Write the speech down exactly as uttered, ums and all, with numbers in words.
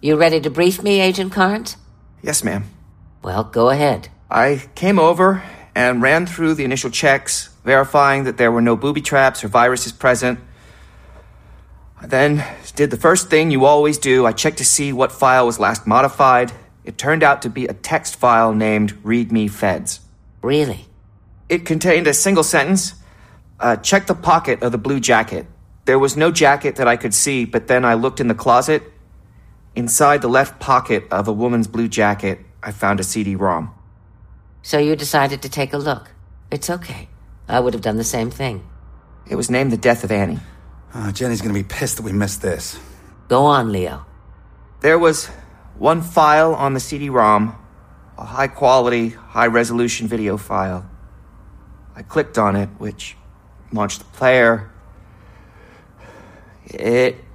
You ready to brief me, Agent Carnes? Yes, ma'am. Well, go ahead. I came over and ran through the initial checks, verifying that there were no booby traps or viruses present. I then did the first thing you always do. I checked to see what file was last modified. It turned out to be a text file named README Feds. Really? It contained a single sentence. Uh, check the pocket of the blue jacket. There was no jacket that I could see, but then I looked in the closet. Inside the left pocket of a woman's blue jacket, I found a C D ROM. So you decided to take a look. It's okay. I would have done the same thing. It was named The Death of Annie. Oh, Jenny's gonna be pissed that we missed this. Go on, Leo. There was one file on the C D ROM, a high-quality, high-resolution video file. I clicked on it, which launched the player. It